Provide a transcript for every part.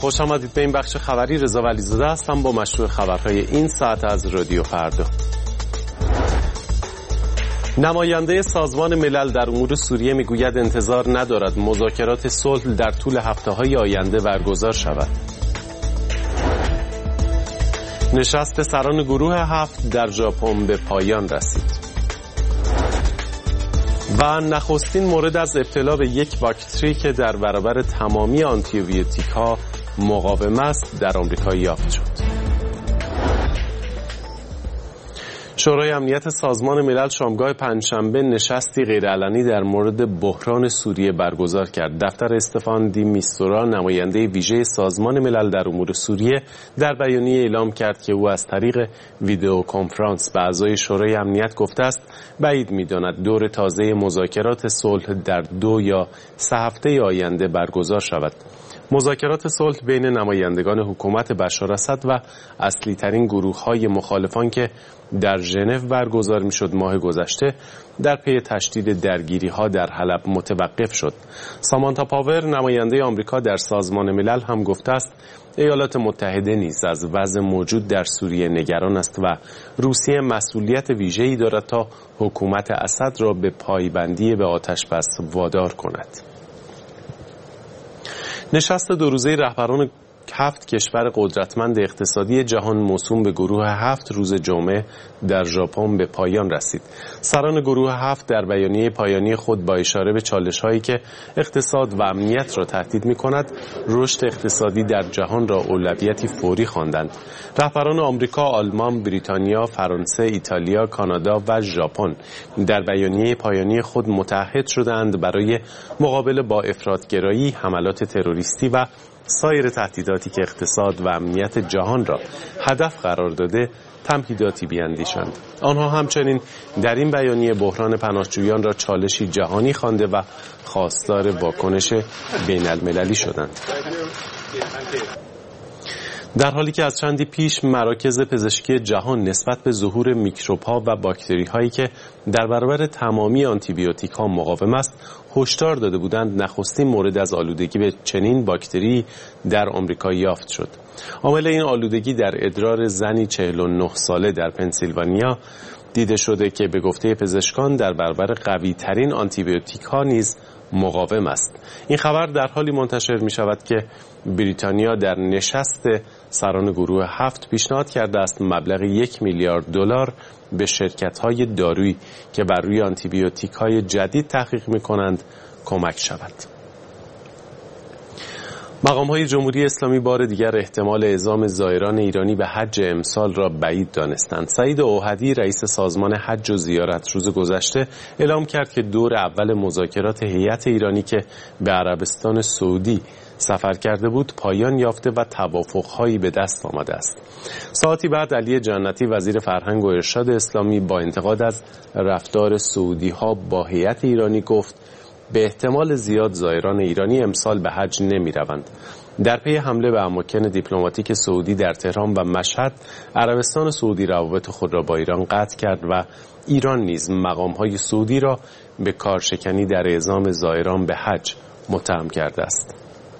خوش آمدید به این بخش خبری. رضا ولیزاده هستم با مشروع خبرهای این ساعت از رادیو فردا. نماینده سازمان ملل در امور سوریه میگوید انتظار ندارد مذاکرات صلح در طول هفته‌های آینده برگزار شود. نشست سران گروه 7 در ژاپن به پایان رسید. و نخستین مورد از ابتلا به یک باکتری که در برابر تمامی آنتیبیوتیک‌ها مقاوم است در آمریکا یافت شد. شورای امنیت سازمان ملل شامگاه پنجشنبه نشستی غیرعلنی در مورد بحران سوریه برگزار کرد. دفتر استفان دی میستورا، نماینده ویژه سازمان ملل در امور سوریه، در بیانیه اعلام کرد که او از طریق ویدئو کنفرانس به اعضای شورای امنیت گفته است بعید می‌داند دور تازه مذاکرات صلح در 2 یا 3 هفته آینده برگزار شود. مذاکرات صلح بین نمایندگان حکومت بشار اسد و اصلی ترین گروه‌های مخالفان که در ژنو برگزار می‌شد ماه گذشته در پی تشدید درگیری‌ها در حلب متوقف شد. سامانتا پاور، نماینده آمریکا در سازمان ملل، هم گفته است ایالات متحده نیز از وضع موجود در سوریه نگران است و روسیه مسئولیت ویژه‌ای دارد تا حکومت اسد را به پایبندی به آتش‌بس وادار کند. نشست 2 روزه رهبران 7 کشور قدرتمند اقتصادی جهان موسوم به گروه 7 روز جمعه در ژاپن به پایان رسید. سران گروه 7 در بیانیه پایانی خود با اشاره به چالش‌هایی که اقتصاد و امنیت را تهدید می‌کند، رشد اقتصادی در جهان را اولویتی فوری خواندند. رهبران آمریکا، آلمان، بریتانیا، فرانسه، ایتالیا، کانادا و ژاپن در بیانیه پایانی خود متحد شدند برای مقابله با افراط‌گرایی، حملات تروریستی و سایر تهدیداتی که اقتصاد و امنیت جهان را هدف قرار داده تمهیداتی بیاندیشند. آنها همچنین در این بیانیه بحران پناهجویان را چالشی جهانی خوانده و خواستار واکنش بین المللی شدند. در حالی که از چندی پیش مراکز پزشکی جهان نسبت به ظهور میکروب‌ها و باکتری‌هایی که در برابر تمامی آنتیبیوتیک‌ها مقاوم است هشدار داده بودند، نخستین مورد از آلودگی به چنین باکتری در آمریکا یافت شد. عامل این آلودگی در ادرار زنی 49 ساله در پنسیلوانیا دیده شده که به گفته پزشکان در برابر قوی‌ترین آنتیبیوتیک‌ها نیز مقاوم است. این خبر در حالی منتشر می شود که بریتانیا در نشست سران گروه 7 پیشنهاد کرده است مبلغ 1 میلیارد دلار به شرکت‌های دارویی که بر روی آنتیبیوتیک‌های جدید تحقیق می‌کنند کمک شود. مقام‌های جمهوری اسلامی بار دیگر احتمال اعزام زائران ایرانی به حج امسال را بعید دانستند. سعید اوحدی، رئیس سازمان حج و زیارت، روز گذشته اعلام کرد که دور اول مذاکرات هیئت ایرانی که به عربستان سعودی سفر کرده بود پایان یافته و توافق‌هایی به دست آمده است. ساعتی بعد علی جنتی، وزیر فرهنگ و ارشاد اسلامی، با انتقاد از رفتار سعودی‌ها با هیئت ایرانی گفت به احتمال زیاد زائران ایرانی امسال به حج نمی روند. در پی حمله به اماکن دیپلماتیک سعودی در تهران و مشهد، عربستان سعودی روابط خود را با ایران قطع کرد و ایران نیز مقام‌های سعودی را به کارشکنی در اعزام زائران به حج متهم کرده است.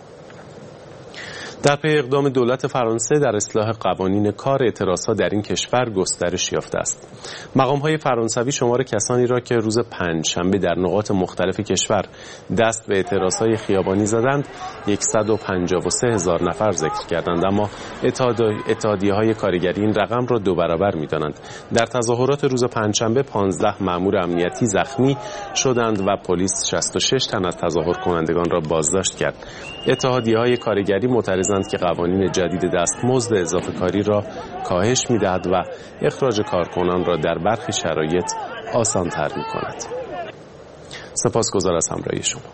در پی اقدام دولت فرانسه در اصلاح قوانین کار، اعتراضها در این کشور گسترش یافته است. مقام‌های فرانسوی شمار کسانی را که روز پنجشنبه در نقاط مختلف کشور دست به اعتراضهای خیابانی زدند 153,000 نفر ذکر کردند، اما اتحادیه‌های کارگری این رقم را 2 برابر می‌دانند. در تظاهرات روز پنجشنبه 15 مأمور امنیتی زخمی شدند و پلیس 66 تن از تظاهر کنندگان را بازداشت کرد. اتحادیه‌های کارگری معترض که قوانین جدید دستمزد اضافه کاری را کاهش می‌دهد و اخراج کارکنان را در برخی شرایط آسان‌تر می‌کند. سپاسگزار از همراهی شما.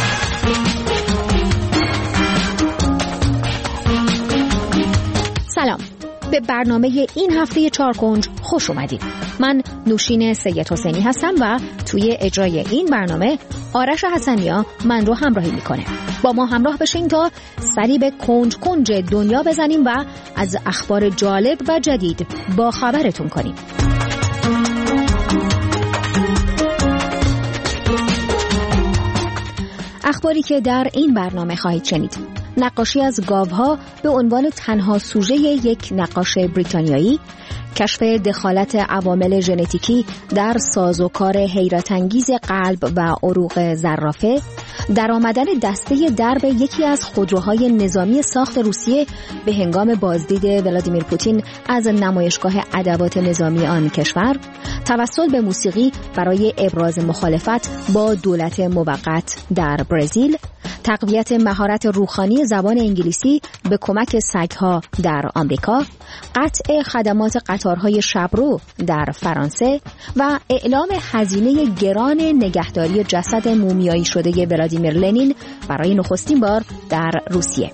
سلام، به برنامه این هفته چارکنج خوش اومدید. من نوشین سید حسینی هستم و توی اجرای این برنامه آرش حسنیا من رو همراهی میکنه. با ما همراه بشین تا سری به کنج دنیا بزنیم و از اخبار جالب و جدید با خبرتون کنیم. اخباری که در این برنامه خواهید شنید: نقاشی از گاوها به عنوان تنها سوژه یک نقاش بریتانیایی، کشف دخالت عوامل ژنتیکی در سازوکار حیرت‌انگیز قلب و عروق زرافه، درآمدن دسته درب یکی از خودروهای نظامی ساخت روسیه به هنگام بازدید ولادیمیر پوتین از نمایشگاه ادوات نظامی آن کشور، توسل به موسیقی برای ابراز مخالفت با دولت موقت در برزیل، تقویت مهارت روحانی زبان انگلیسی به کمک سگ‌ها در آمریکا، قطع خدمات قطارهای شبرو در فرانسه و اعلام هزینه گران نگهداری جسد مومیایی شده ولادیمیر لنین برای نخستین بار در روسیه.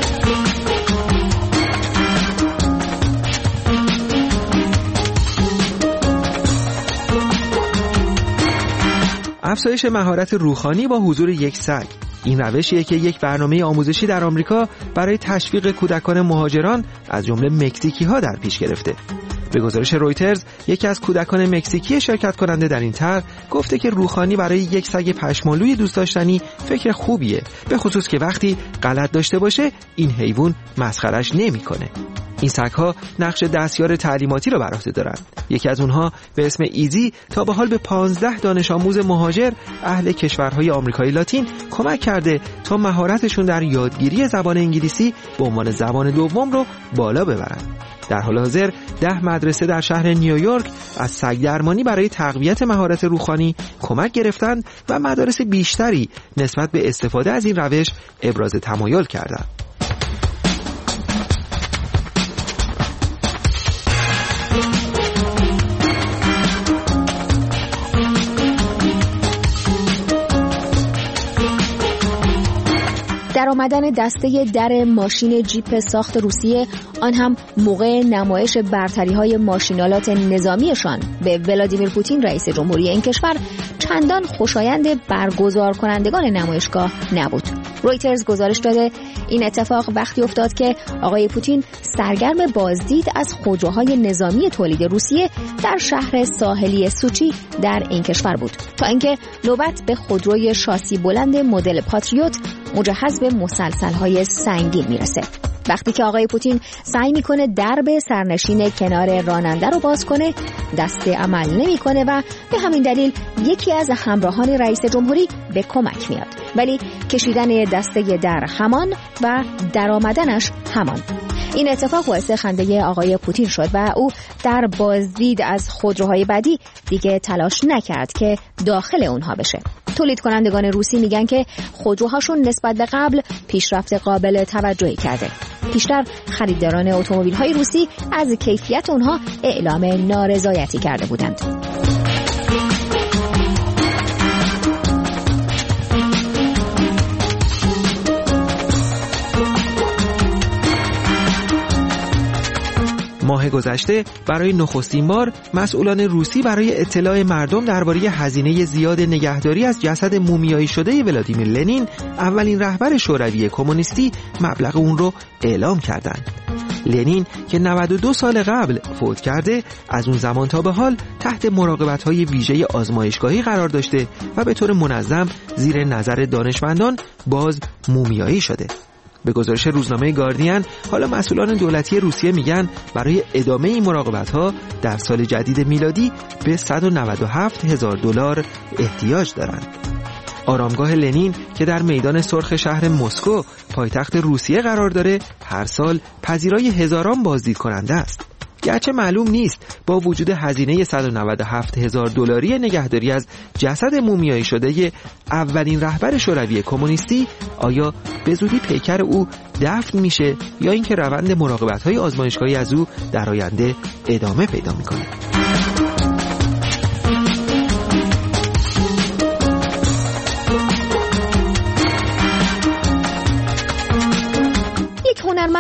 افزایش مهارت روحانی با حضور یک سگ. این روشیه که یک برنامه آموزشی در آمریکا برای تشویق کودکان مهاجران از جمله مکزیکی‌ها در پیش گرفته. به گزارش رویترز، یکی از کودکان مکزیکی شرکت کننده در این طرح گفته که روحانی برای یک سگ پشمالوی دوست داشتنی فکر خوبیه، به خصوص که وقتی غلط داشته باشه این حیوان مسخرش نمی‌کنه. این سگ‌ها نقش دستیار تعلیماتی را بر عهده دارند. یکی از اونها به اسم ایزی تا به حال به 15 دانش آموز مهاجر اهل کشورهای آمریکای لاتین کمک کرده تا مهارتشون در یادگیری زبان انگلیسی به عنوان زبان دوم رو بالا ببرند. در حال حاضر 10 مدرسه در شهر نیویورک از سگ درمانی برای تقویت مهارت روحانی کمک گرفتند و مدارس بیشتری نسبت به استفاده از این روش ابراز تمایل کردند. در آمدن دسته در ماشین جیپ ساخت روسیه، آن هم موقع نمایش برتری‌های ماشینالات نظامیشان به ولادیمیر پوتین رئیس جمهوری این کشور، چندان خوشایند برگزار کنندگان نمایشگاه نبود. رویترز گزارش داده این اتفاق وقتی افتاد که آقای پوتین سرگرم بازدید از خودروهای نظامی تولید روسیه در شهر ساحلی سوچی در این کشور بود، تا اینکه نوبت به خودروی شاسی بلند مدل پاتریوت مجهز به مسلسل‌های سنگین میرسه. وقتی که آقای پوتین سعی میکنه درب سرنشین کنار راننده رو باز کنه، دسته عمل نمیکنه و به همین دلیل یکی از همراهان رئیس جمهوری به کمک میاد. ولی کشیدن دسته در همان و درآمدنش همان. این اتفاق باعث خنده آقای پوتین شد و او در بازدید از خودروهای بعدی دیگه تلاش نکرد که داخل اونها بشه. تولید کنندگان روسی میگن که خودروهاشون نسبت به قبل پیشرفت قابل توجهی کرده. پیشتر خریداران اتومبیل‌های روسی از کیفیت اونها اعلام نارضایتی کرده بودند. ماه گذشته برای نخستین بار مسئولان روسی برای اطلاع مردم درباره هزینه زیاد نگهداری از جسد مومیایی شده ولادیمیر لنین، اولین رهبر شوروی کمونیستی، مبلغ اون رو اعلام کردند. لنین که 92 سال قبل فوت کرده، از اون زمان تا به حال تحت مراقبت‌های ویژه آزمایشگاهی قرار داشته و به طور منظم زیر نظر دانشمندان باز مومیایی شده. به گزارش روزنامه گاردین، حالا مسئولان دولتی روسیه میگن برای ادامه این مراقبت‌ها در سال جدید میلادی به $197,000 احتیاج دارند. آرامگاه لنین که در میدان سرخ شهر مسکو پایتخت روسیه قرار داره، هر سال پذیرای هزاران بازدید کننده است. گرچه معلوم نیست با وجود هزینه $197,000 نگهداری از جسد مومیایی شده اولین رهبر شوروی کمونیستی آیا به زودی پیکر او دفن میشه یا اینکه روند مراقبت‌های آزمایشگاهی از او در آینده ادامه پیدا میکنه.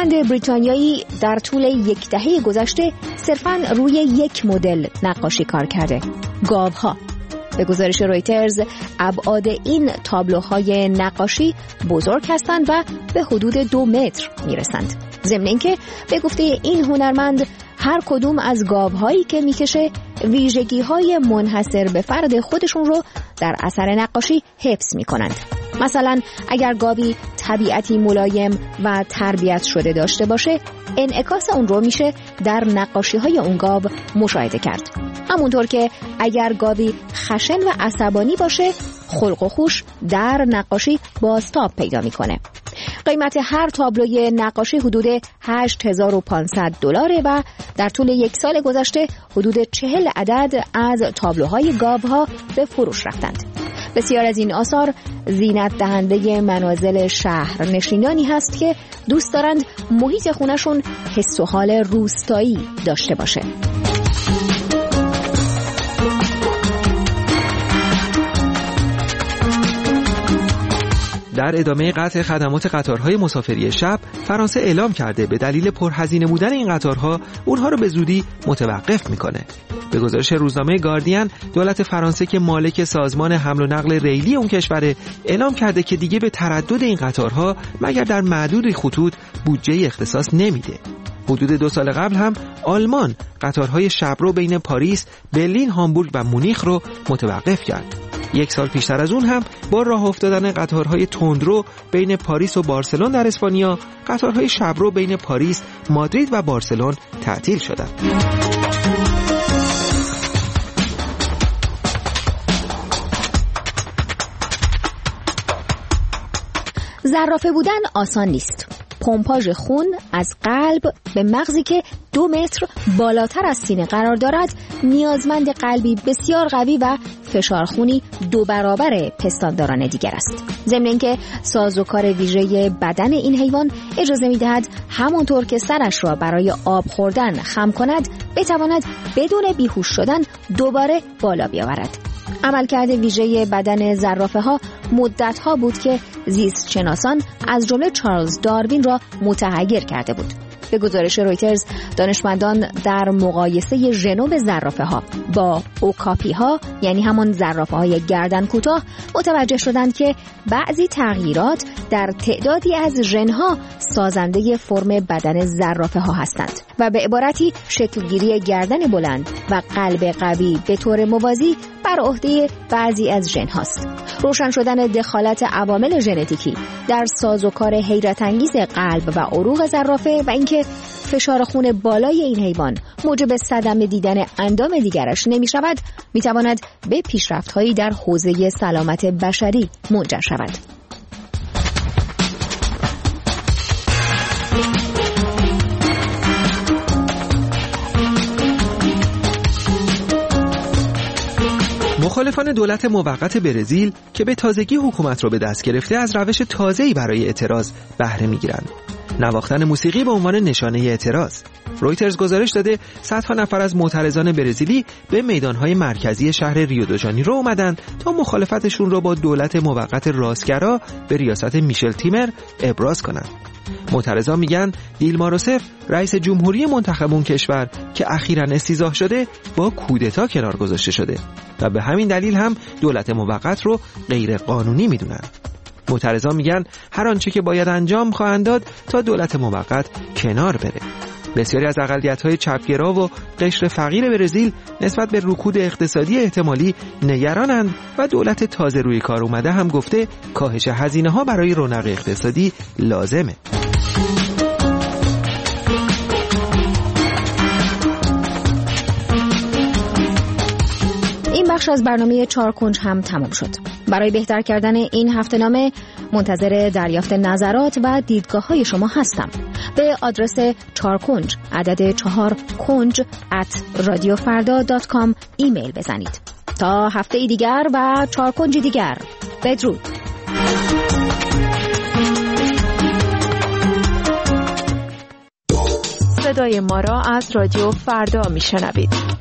هنرمند بریتانیایی در طول یک دهه گذشته صرفاً روی یک مدل نقاشی کار کرده: گاوها. به گزارش رویترز ابعاد این تابلوهای نقاشی بزرگ هستند و به حدود 2 متر میرسند. ضمن اینکه به گفته این هنرمند هر کدوم از گاوهایی که میکشه ویژگی‌های منحصر به فرد خودشون رو در اثر نقاشی حفظ میکنند. مثلا اگر گاوی طبیعتی ملایم و تربیت شده داشته باشه، انعکاس اون رو میشه در نقاشی‌های اون گاو مشاهده کرد. همونطور که اگر گاوی خشن و عصبانی باشه، خلق و خوش در نقاشی بازتاب پیدا میکنه. قیمت هر تابلوی نقاشی حدود $8500 و در طول یک سال گذشته حدود 40 عدد از تابلوهای گاوها به فروش رفتند. بسیار از این آثار زینت دهنده منازل شهر نشینانی هست که دوست دارند محیط خونشون حس و حال روستایی داشته باشه. در ادامه قطع خدمات قطارهای مسافری شب، فرانسه اعلام کرده به دلیل پرهزینه بودن این قطارها اونها رو به زودی متوقف میکنه. به گزارش روزنامه گاردین، دولت فرانسه که مالک سازمان حمل و نقل ریلی اون کشور اعلام کرده که دیگه به تردد این قطارها مگر در معدودی خطوط بودجه اختصاص نمیده. حدود 2 سال قبل هم آلمان قطارهای شبرو بین پاریس، برلین، هامبورگ و مونیخ رو متوقف کرد. 1 سال پیشتر از اون هم با راه افتادن قطارهای تندرو بین پاریس و بارسلون در اسپانیا، قطارهای شبرو بین پاریس، مادرید و بارسلون تعطیل شدند. زرافه بودن آسان نیست. پمپاژ خون از قلب به مغزی که 2 متر بالاتر از سینه قرار دارد نیازمند قلبی بسیار قوی و فشار خونی 2 برابر پستانداران دیگر است. ضمن اینکه سازوکار ویژه بدن این حیوان اجازه می‌دهد همانطور که سرش را برای آب خوردن خم کند، بتواند بدون بیهوش شدن دوباره بالا بیاورد. عملکرد ویژه بدن زرافه‌ها مدت‌ها بود که زیست شناسان از جمله چارلز داروین را متحیر کرده بود. به گزارش رویترز، دانشمندان در مقایسه ژنوم زرافه‌ها با اوکاپی‌ها، یعنی همان زرافه‌های گردن کوتاه، متوجه شدند که بعضی تغییرات در تعدادی از ژن‌ها سازنده فرم بدن زرافه‌ها هستند و به عبارتی شکلگیری گردن بلند و قلب قوی به طور موازی بر عهده بعضی از ژن‌هاست. روشن شدن دخالت عوامل ژنتیکی در سازوکار حیرت انگیز قلب و عروق زرافه و اینکه فشار خون بالای این حیوان موجب صدمه دیدن اندام دیگرش نمی شود، می تواند به پیشرفت‌هایی در حوزه سلامت بشری منجر شود. مخالفان دولت موقت برزیل که به تازگی حکومت را به دست گرفته از روش تازه‌ای برای اعتراض بهره می‌گیرند. نواختن موسیقی به عنوان نشانه اعتراض. رویترز گزارش داده صدها نفر از معترضان برزیلی به میدان‌های مرکزی شهر ریو دو ژانیرو اومدن تا مخالفتشون را با دولت موقت راستگرا به ریاست میشل تیمر ابراز کنند. معترضان میگن دیلما روسف، رئیس جمهوری منتخب اون کشور که اخیراً استیضاح شده، با کودتا کنار گذاشته شده و به همین دلیل هم دولت موقت رو غیر قانونی میدونن. معترضان میگن هر آنچه که باید انجام خواهند داد تا دولت موقت کنار بره. بسیاری از اقلیت‌های چپگرا و قشر فقیر برزیل نسبت به رکود اقتصادی احتمالی نگرانند و دولت تازه روی کار اومده هم گفته کاهش هزینه‌ها برای رونق اقتصادی لازمه. این بخش از برنامه 4 کنج هم تمام شد. برای بهتر کردن این هفته‌نامه منتظر دریافت نظرات و دیدگاه‌های شما هستم. به آدرس 4 کنج عدد 4 کنج @radiofarda.com ایمیل بزنید. تا هفته دیگر و 4 کنج دیگر. بدرود. صدای ما را از رادیو فردا میشنوید.